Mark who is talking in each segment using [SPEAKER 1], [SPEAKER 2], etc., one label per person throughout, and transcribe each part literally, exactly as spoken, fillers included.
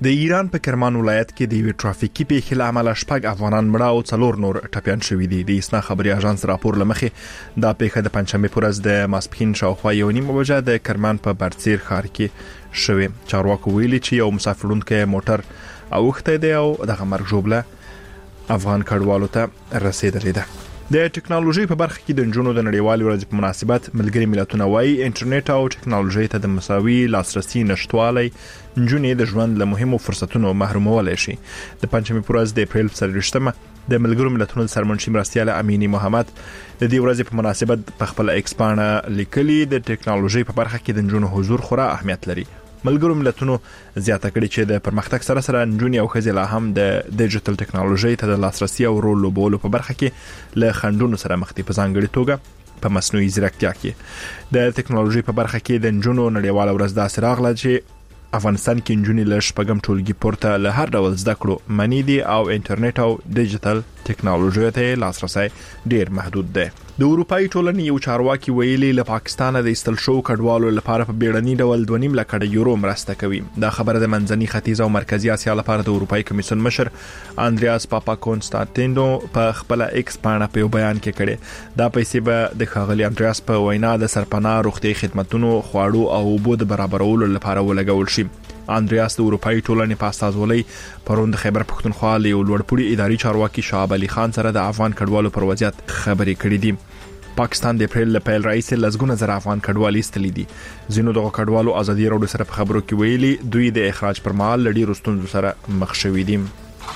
[SPEAKER 1] د ایران په کرمان ولایت کې د یو ټرافیکي پیښې له امله شپږ افغانان مړه او څلور نور ټپیان شوي دي. د اسنا خبري اژانس راپور لمخې دا پیښه د پنځمې پر ورځ د ماسپښین شاوخوا یو نیم بجې د کرمان په برڅیر ښار کې شوې. چارواکو ویلي چې یو مسافرونکو موټر اوخته دی او دغه مرګ ژوبله افغان کډوالو ته رسیدلې ده. د ټکنالوژي په برخه کې د نجونو د نړیوالې ورځې په مناسبت ملګري ملتونه وايي انټرنیټ او ټکنالوژي ته د مساوي لاسرسي نشټوالی نجونې د ژوند له مهمو فرصتونو محرومولای شي. د پنځمې پر ورځ د اپریل څلوېښتمه د ملګرو ملتونو د سرمنشي مرستیال امینی محمد د دې ورځې په مناسبت په خپل ایکس باندې لیکلي د ټکنالوژي په برخه کې د نجونو حضور خورا اهمیت لري. ملګرو ملتونو زیاته کړي چې د پرمختګ سره سره نجونې او ښځې لا هم د ډیجیټل ټکنالوژي ته د لاسرسي او رول لوبولو په برخه کې له خنډونو سره مخ دي. په ځانګړي توګه په مصنوعي ځیرکتیا کې د ټکنالوژي په برخه کې د نجونو نړیواله ورځ داسې راغله چې افغانستان کې نجونې له شپږم ټولګي پورته له هر ډول زده کړو منی دي او انټرنیټ او ډیجیټل ټکنالوژي ته لاسرسي ډیر محدود دی. د اروپאי ټولنې یو چارواکي ویلي له پاکستان د استل شو کډوالو لپاره په بیړني ډول دوه نیم لک یورو مرسته کوي. دا خبره د منځني ختیځ او مرکزی اسیا لپاره د اروپאי کمیسیون مشر اندریاس پاپا کونستانتینو په خپل ایکس باندې په بیان کې کړي. دا پیسې به د ښاغلي اندریاس په وینا د سرپناه روغتي خدماتونو خواړو او اوبو د برابرولو لپاره ولګول شي. اندریاس د اروپאי ټولنې په استازولۍ پرون د خیبر پښتونخوا له لوړپوړي اداري چارواکي شعب علي خان سره د افغان کډوالو پر وضعیت خبرې کړې دي. پاکستان د اپریل له پیل رئیس لزګونه زر افغان کډوالي استلې دي. ځینو دغه کډوالو ازادي راډیو سره په خبرو کې ویلي دوی د اخراج پر مهال لړۍ رستونزو سره مخ شوي دي.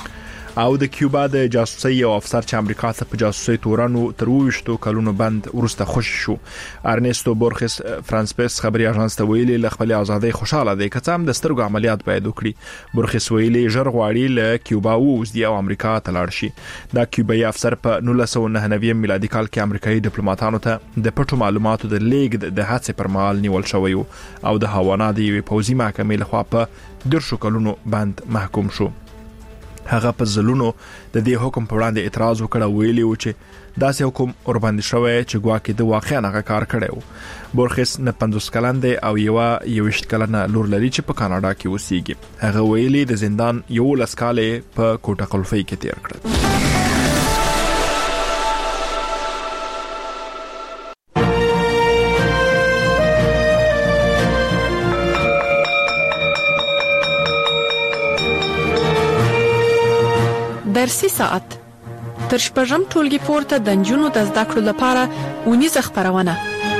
[SPEAKER 1] او د کیوبا د جاسوسي یو افسر چې امریکا څخه په جاسوسي تورانو تر وښتو کلونو بند ورسته خوش شو. ارنستو بورخس فرانسپس خبري اژانس ته ویلي له خپل ازادۍ خوشاله دی که څه هم د سترګو عملیات باید وکړي. بورخس ویلي ژر غواړي له کیوبا ووځي او امریکا ته لاړ شي. دا کیوبایي افسر په نولس سوه نهه نوي میلادي کال کې امریکایي ډیپلوماټانو ته د پټو معلوماتو د لیږد د هڅې پر مهال نیول شوی او د هاوانا د یوې پوځي محکمې لخوا په درشو کلونو بند محکوم شو. هغه په ځلونو د دې حکم په وړاندې اعتراض وکړ، ویلي و چې داسې حکم اور باندې شوی چې ګواکې د واقعا هغه کار کړی و. بورخس نه پنځوس کلن دی او یو یوشت کلنه لور لري چې په کاناډا کې اوسېږي. هغه ویلي د زندان یو لس کاله په کوټه قلفي کې تیر کړ.
[SPEAKER 2] درسي ساعت تر شپږم ټولګي پورته د نجونو د زده کړو لپاره اونیزه خپرونه.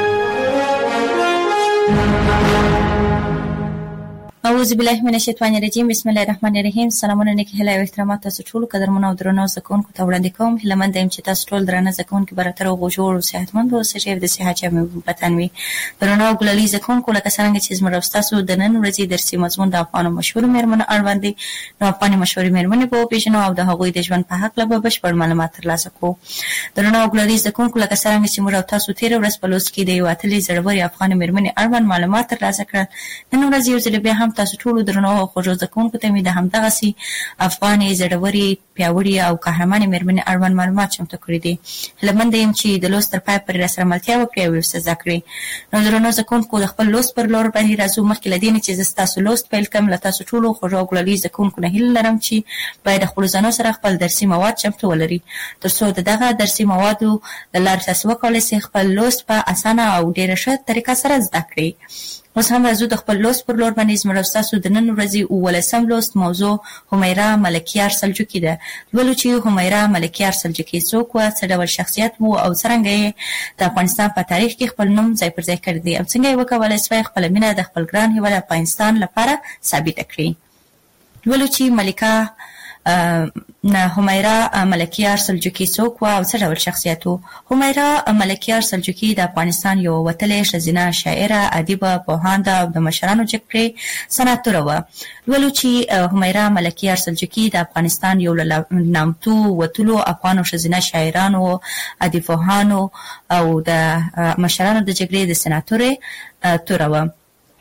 [SPEAKER 3] اعوذ بالله من الشیطان الرجیم. بسم الله الرحمن الرحیم. سلامونه نیک هیله او احترامات تاسو ټول قدرمنو او درنو زکونکو ته وړاندې کوم. هیلمن دایم چې تاسو ټول درنه زکونکو براتر او غوړ او صحتمند او سجیب د صحت چمه وطن وي. درنو ګلالي زکونکو لکه څنګه چې زموږ تاسو د نن ورځې درسي مضمون د افغان مشهور مېرمنو اړوند دي. نو افغان مشهور مېرمنې په پیژنو او د هغوی د ژوند په حق له بشپړ معلومات ترلاسه کوو. درنو ګلالي زکونکو لکه څنګه چې موږ تاسو تیر ورځ په لوست کې د یو اتلې زړوري افغان مېرمنې اړوند معلومات ترلاسه کړل. نن ورځ یو ځل بیا هم تاسو ټول درنو او خوږو زکونکو ته مې د همدغه سي افغاني زړوري پیاوړي او قهرمانې مېرمنې اړوند معلومات چمتو کړي دي. هیله یم چې د لوست تر پای پورې راسره ملتیا وکړئ او ورسره زده کړئ. نو درنو زکونکو د خپل لوست پر لور باندې راځو. مخکې له دې نه چې زه ستاسو لوست پیل کړم له تاسو ټولو خوږو ګلالي زکونکو نه هیله لرم چې باید خپلو ځانو سره خپل درسي مواد چمتو ولري تر څو د دغه درسي موادو له لارې تاسو وکولی شئ خپل لوست په اسانه او ډېره ښه طریقه سره زده کړئ. اوس هم راځو د خپل لوست پر لور باندې زموږ ستاسو د نن ورځې اوولسم لوست موضوع همیرا ملکیار سلجوقي ده. لولو چې همیرا ملکیار سلجوقي څوک وه، څه ډول شخصیت و او څرنګه یې د افغانستان په تاریخ کې خپل نوم ځای پر ځای کړی دی او څنګه یې وکولی شوی خپله مینه د خپل ګران هېواد افغانستان لپاره ثابته کړي. لولو چې ملکه نه همیرا ملکیار سلجوقي څوک و او څه ډول شخصیت و. همیرا ملکیار سلجوقي د افغانستان یو وتلې ښځینه شاعره، ادیبه، پوهانده او د مشرانو جګړې سناتوره وه. لولو چې همیرا ملکیار سلجوقي د افغانستان یو له نامتو وتلو افغانو ښځینه شاعرانو، ادیبپوهانو او د مشرانو د جګړې د سناتورې توره وه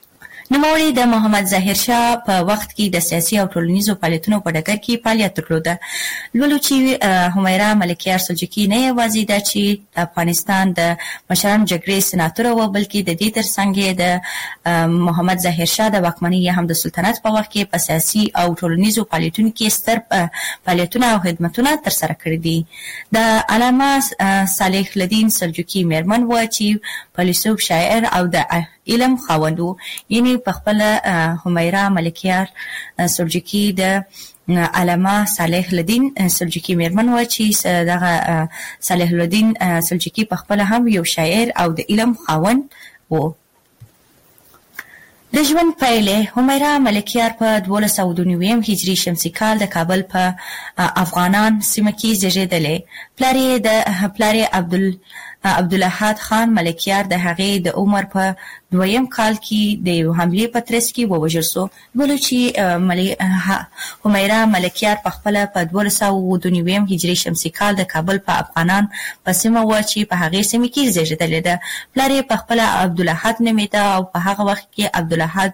[SPEAKER 3] نوموړي د محمد ظاهر شاه په وخت کې د سیاسي او ټولنیزو فعالیتونو په ډګر کې فعالیت درلوده. لولو چې همیرا ملکیار سلجوقي نه یوازې ده چې د افغانستان د مشرانو جګړې سناتور و، بلکې د دې ترڅنګ د محمد ظاهر شاه د واکمنۍ یا هم د سلطنت په وخت کې په سیاسي او ټولنیزو فعالیتونو کې ستر فعالیتونه او خدمتونه ترسره کړي دي. د علامه صالح الدین سلجوقي میرمن و چې فیلسوف، شاعر او د علم خاوند و. یعنی په خپل همیرا ملکیار سلجوقي د علامه صالح الدین سلجوقي میرمن و چې دغه صالح الدین سلجوقي په خپل هم یو شاعر او د علم خاوند و. د ژوند پیلې همیرا ملکیار په دولس سوه دوه نوي هجري شمسي کال د کابل په افغانان سیمه کې زیږېدلې. پلار یې د پلار یې عبدال عبدالاحد خان ملکیار د هغې د عمر په دویم کال کې د یو حملې په ترڅ کې ووژل سو. بلو چې همیرا ملکیار په خپله په دولس سوه دوه نوي هجري شمسي کال د کابل په افغانان په سیمه وه چې په هغې سیمې کې زیږېدلې ده. پلار یې په خپله عبدالاحد نومېده او په هغه وخت کې عبدالاحد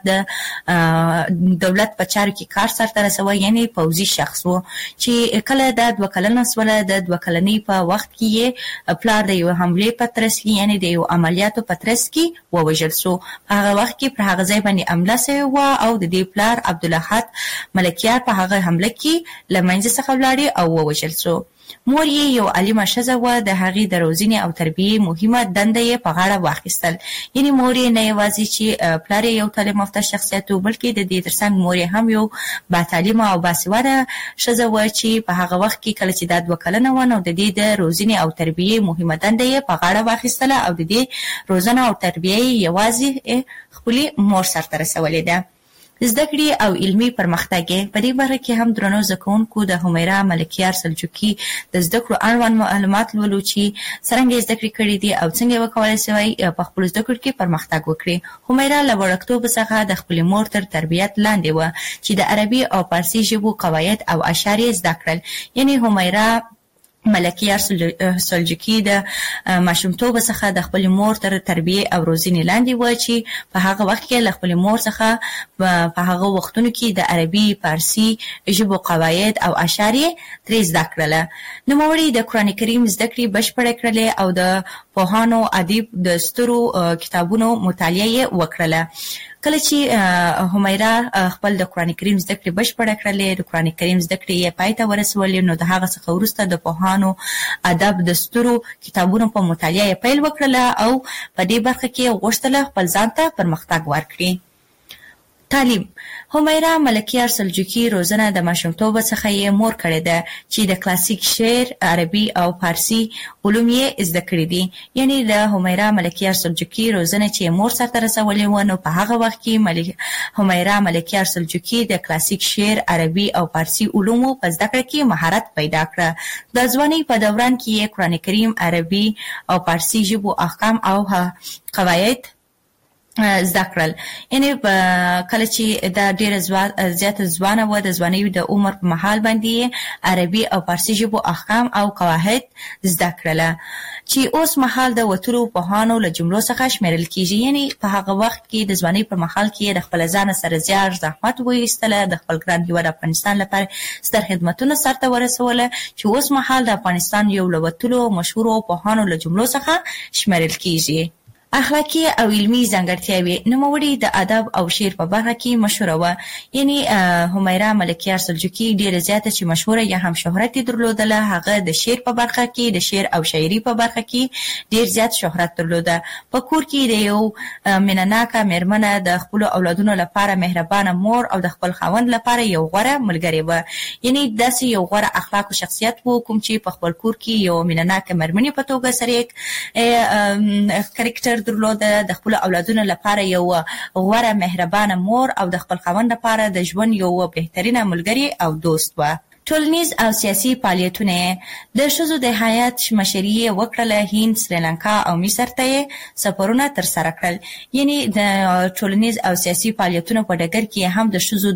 [SPEAKER 3] د دولت په چارو کې کار سرته رسوه، یعنې پوځي شخص و چې کله دا دوه کلنه سوله. د دوه کلنۍ په وخت کې یې پلار د یو حملې په ترڅ کې، یعنې د یو عملیاتو په ترڅ کې ووژل سو. په هغه وخت کې پر هغه ځای باندې حمله سوې وه او د دې پلار عبدالاحد ملکیار په هغه حمله کې له منځه څخه ولاړې او ووژل سو. مور یې یو عالمه ښځه وه، د هغې د روزنې او تربیې مهمه دنده یې په غاړه واخیستل. یعنې مور یې نه یوازې چې پلار یې یو تعلیم یافته شخصیت و، بلکې د دې ترڅنګ مور یې هم یو باتعلیمه او باسواده ښځه وه چې په هغه وخت کې کله چې دا دوه کلنه وه نو د دې د روزنې او تربیې مهمه دنده یې په غاړه واخیستله او د دې روزنه او تربیه یې یوازې خپلې مور سرته رسولې ده. زده کړې او علمي پرمختګ په دې برخه کې هم درنو زده کوونکو د همیرا ملکیار سلجوقي د زده کړو اړوند معلومات لولو چې څرنګه زده کړې کړې دي او څنګه وکولای شوی په خپلو زده کړو کې پرمختګ وکړي. همیرا له وړکتوب څخه د خپلې مور تر تربیت لاندې وه چې د عربي او فارسي ژبو قواعد او اشعار یې زده کړل. یعنې همیرا ملکیار سلجوقي د ماشومتوب څخه د خپل مور تر تربیه او روزنې لاندې و چې په هغه وخت کې له خپل مور څخه په هغه وختونو کې د عربي، فارسي ژبو قواعد او اشعار ترې زده کړله. نوموړي د قرآن کریم زده کړې بشپړې کړلې او د پوهانو ادیب د سترو کتابونو مطالعه وکړله. کله چې همیرا خپل د قرآن کریم زده کړې بشپړه کړلې، د قرآن کریم زده کړې یې پای ته ورسولې، نو د هغه څخه وروسته د پوهانو ادب د سترو کتابونو په مطالعه یې پیل وکړله او په دې برخه کې غوښتله خپل ځان ته پرمختګ ورکړي. تعلیم همیرا ملکیار سلجوقي روزنه د ماشومتوب څخه یې مور کړې ده چې د کلاسیک شعر، عربي او فارسي علوم یې زده کړي دي. یعنې د همیرا ملکیار سلجوقي روزنه چې مور سرته رسولې وه نو په هغه وخت کې ملک همیرا ملکیار سلجوقي د کلاسیک شعر، عربي او فارسي علومو په زده کړه کې مهارت پیدا کړه. د ځوانۍ په دوران کې یې قرآن کریم، عربي او فارسي ژبو احکام او قواعد زده کړل. یعنې کله چې دا ډېره زیاته ځوانه وه، د ځوانۍ د عمر په مهال باندې عربي او فارسي ژبو احکام او قواعد زده کړله چې اوس مهال د وتلو پوهانو له جملو څخه شمیرل کیږي. یعنې په هغه وخت کې د ځوانۍ په مهال کې د خپل ځان سره زیار زحمت وایستله، د خپل ګران هېواد افغانستان لپاره ستر خدمتونه سرته ورسوله چې اوس مهال د افغانستان یو له وتلو مشهورو پوهانو له جملو څخه شمیرل کیږي. اخلاقی او علمی ځانګړتیاوې نوموړي د ادب او شعر په برخه کې مشهوره وه. یعنې همیرا ملکیار سلجوقي ډېره زیاته چې مشهوره یا هم شهرت یې درلودله، هغه د شعر په برخه کې، د شعر او شاعري په برخه کې ډېر زیات شهرت درلوده. په کور کې د یو مینه ناکه مېرمنه، د خپلو اولادونو لپاره مهربانه مور او د خپل خاوند لپاره یو غوره ملګرې وه. یعنې داسې یو غوره اخلاق او شخصیت و کوم چې په خپل کور کې یو مینه ناکه مېرمنې په توګه سره یې کرکټر درلوده، د خپل اولادونو لپاره یو غوره مهربانه مور او د خپل خاوند لپاره د ژوند یو بهترینه ملګری او دوست و. ټولنیز او سیاسي فعالیتونه د ښځو د هیات مشري وکړله. هند، سریلانکا او مصر ته سفرونه ترسره کړل. یعنی د ټولنیز او سیاسي فعالیتونو په ډګر کې هم د ښځو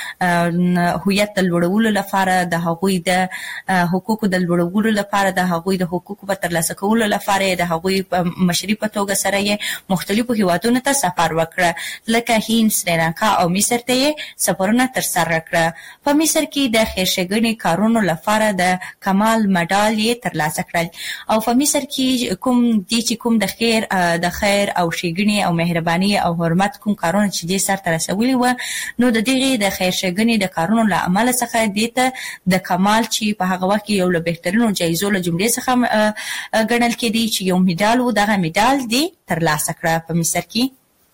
[SPEAKER 3] د هویت د لوړولو لپاره، د هغوی د حقوقو د لوړولو لپاره، د هغوی د حقوقو په ترلاسه کولو لپاره د هغوی مشري په توګه سره یې مختلفو هیوادونو ته سفر وکړه، لکه هند، سریلانکا او مصر ته سفرونه ترسره کړه. په مصر کې د خیرښېګڼې کارونو لپاره د کمال مډال یې ترلاسه کړل. او په مصر کې کوم دي چې کوم د خیر د خیر او ښېګڼې او مهرباني او حرمت کوم کارونه چې دې سرته رسولي وو، نو د دغې د خیر ښېګڼې د کارونو له امله څخه دې ته د کمال چې په هغه وخت کې یو له بهترینو جایزو له جملې څخه ګڼل کېدی چې یو میډال و، دغه میډال دې ترلاسه کړه. په مصر کې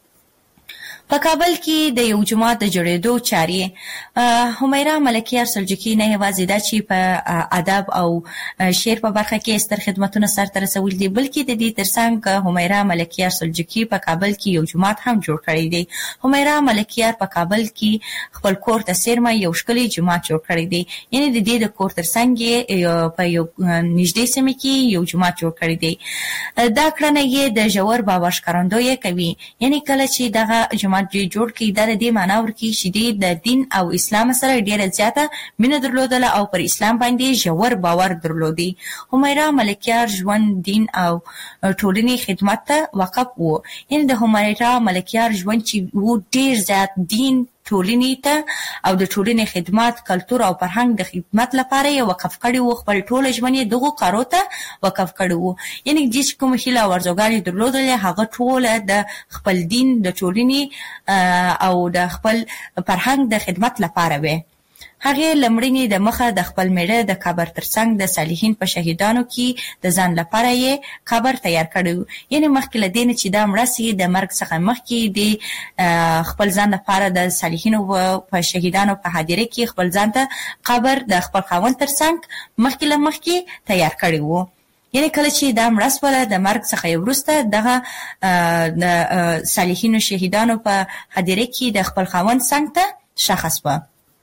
[SPEAKER 3] په کابل کې د یو جومات د جوړېدو چارې همیرا ملکیار سلجوقي نه یوازې دا چې په ادب او شعر په برخه کې ستر خدمتونه سرته رسولي دي، بلکې د دې ترڅنګ همیرا ملکیار سلجوقي په کابل کې یو جومات هم جوړ کړی دی. همیرا ملکیار په کابل کې خپل کور ته څیرمه یو ښکلی جومات جوړ کړی دی. یعنې د دې د کور ترڅنګ په یو نږدې سیمه کې یو جومات جوړ کړی دی. دا کړنه یې د ژور باور ښکارندویي کوي. یعنې کله چې دغه جومات جوړ کړي، دا د دې معنا ورکوي چې د دین او اسلام سره ډېره زیاته مینه درلودله او پر اسلام باندې ژور باور درلودي. همیرا ملکیار ژوند، دین او ټولنې خدمت ته وقف و. یعنې د همیرا ملکیار ژوند چې و ډېر زیات دین، ټولنې ته او د ټولنې خدمت، کلتور او فرهنګ د خدمت لپاره یې وقف کړی و. خپل ټول ژوند یې دغو کارو ته وقف کړی و. یعنې دې چې کومه هیله او ارزوګانې درلودلې، هغه ټوله د خپل دین، د ټولنې او د خپل فرهنګ د خدمت لپاره وې. هغې لمړنې د مخه د خپل میړه د قبر ترڅنګ د صالحین په شهیدانو کې د ځان لپاره یې قبر تیار کړی. یعنې مخکې له دې نه چې دا مړه سي، د مرګ څخه مخکې د خپل ځان لپاره د صالحینو په شهیدانو په حاضره کې خپل ځان ته قبر د خپل خاوند ترڅنګ مخکې له مخکې تیار کړی و. یعنې کله چې دا مړه سوله، د مرګ څخه وروسته دغه د صالحینو شهیدانو په حاضره کې د خپل خاوند څنګ ته ښخه سوه.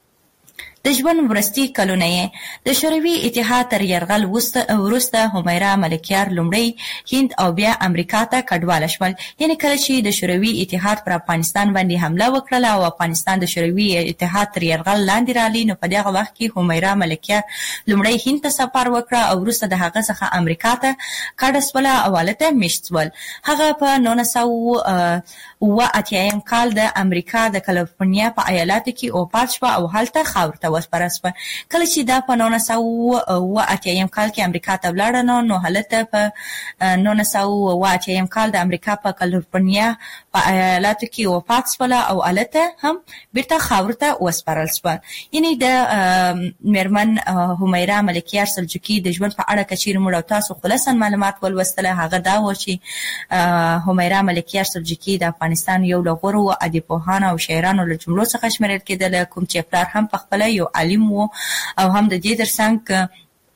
[SPEAKER 3] د ژوند وروستي کلونه یې د شوروي اتحاد تر یرغل وروسته همیرا ملکیار لومړی هند او بیا امریکا ته کډواله شول. یعنې کله چې د شوروي اتحاد پر افغانستان باندې حمله وکړله او افغانستان د شوروي اتحاد تر یرغل لاندې راغلی، نو په دغه وخت کې همیرا ملکیار لومړی هند ته سفر وکړه او وروسته د هغه څخه امریکا ته کډه سوله او هلته میشت سول. هغه په نولس سوه اوه اتیایم کال د امریکا د کالیفورنیا په ایالاتو کې وفات شوه او هلته خاورو ته وسپاره سوه. کله چې دا په نولس سوه اوه اتیایم کال کې امریکا ته ولاړه، نو نو هلته په نولس سوه اوه اتیایم کال د امریکا په کالیفورنیا په ایالاتو کې وفات سوله او هلته هم بیرته خاورو ته وسپارل سوه. یعنې د میرمن همیرا ملکیار سلجوقي د ژوند په اړه که چیرې موږ او تاسو خلاصا معلومات ولوستله، هغه دا و چې همیرا ملکیار سلجوقي د افغانستان یو له غوره ادیبپوهانو او شاعرانو له جملو څخه شمیرل کېدله، کوم چې پلار هم پخپله یو عالم و او هم د دې ترڅنګ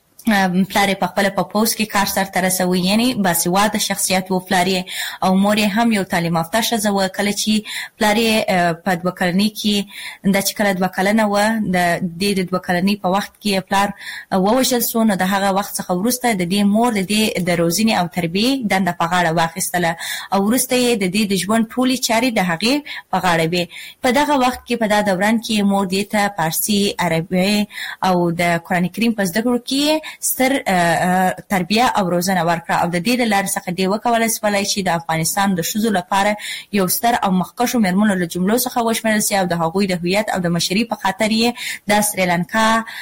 [SPEAKER 3] پلار یې پخپله په پوځ کې کار سرته رسوي. یعنې باسواده شخصیت و پلار یې، او مور یې هم یو تعلیم یافته ښځه وه. کله چې پلار یې په دوه کلنۍ کې، دا چې کله دوه کلنه وه، د دې د دوه کلنۍ په وخت کې پلار ووژل سو، نو د هغه وخت څخه وروسته د دې مور د دې د روزنې او تربیې دنده په غاړه واخیستله او وروسته یې د دې د ژوند ټولې چارې د هغې په غاړه وې. په دغه وخت کې، په دا دوران کې مور دې ته فارسي، عربي او د قرآن کریم په زده کړو کې ستر تربیه او روزنه ورکړه او د دې د لارې څخه دې وکولای سولی چې د افغانستان د ښځو لپاره یو ستر او مخکښو مېرمنو له جملو څخه وشمېرل سي او د هغوی د هویت او د مشري په خاطر یې د سریلانکا،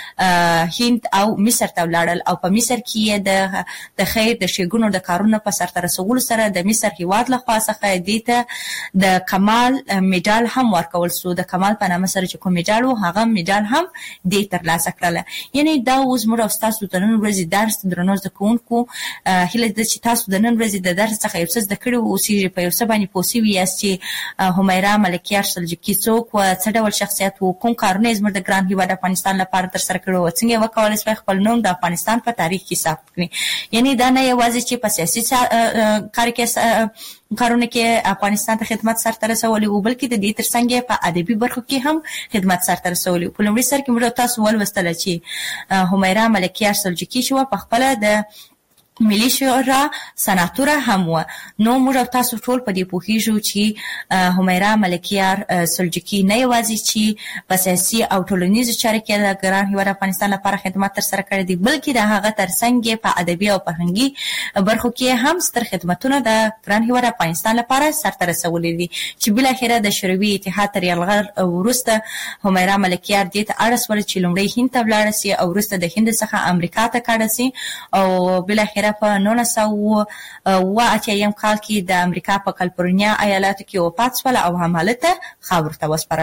[SPEAKER 3] هند او مصر ته ولاړل او په مصر کې یې د د خیر د ښېګڼو د کارونو په سرته رسولو سره د مصر هېواد لخوا څخه دې ته د کمال میډال هم ورکول سو. د کمال په نامه سره چې کوم میډال و، هغه میډال هم دې ترلاسه کړله. یعنې دا اوس موږ او ستاسو د نن ورځې درس درنو زده کوونکو هیله ده چې تاسو د نن ورځې د درس څخه یو څه زده کړي اوسئ، په یو څه باندې پوه سوي یاست چې همیرا ملکیار سلجوقي څوک وه، څه ډول شخصیت و، کوم کارونه یې زموږ د ګران هېواد افغانستان لپاره ترسره کړي وو، څنګه یې وکولی سوی خپل نوم د افغانستان په تاریخ کې ثبت کړي. یعنې دا نه یوازې چې په سیاسي کار کې کارونه کې افغانستان ته خدمت سرته رسولي او بلکې د دې ترڅنګ په ادبي برخو کې هم خدمت سرته رسولي. په لومړي سر کې موږ تاسو ولوستل چې همیرا ملکیار سلجوقي شو په خپل د ملي شورا سناتوره هم و. نو موږ تاسو ټول په دې پوهیږو چې همیرا ملکیار سلجوقي نه یوازې چې په سیاسي او ټولنیزو چارو کې د ګران هیواد افغانستان لپاره خدمات تر سره کړي دي بلکې د هغه ترڅنګ په ادبي او فرهنګي برخو کې هم ستر خدمتونه د ګران هیواد افغانستان لپاره سرته رسولي دي چې بل اخره د شوروي اتحاد تر یرغل وروسته همیرا ملکیار دې ته اړ شول چې لومړی هند ته ولاړ شي او وروسته د هند څخه امریکا ته کډه شي او بل اخره په نولس سوه اوه اتیا کال کې د امریکا په کالیفورنیا ایالاتو کې وفات شول او همالته خاورو ته وسپارل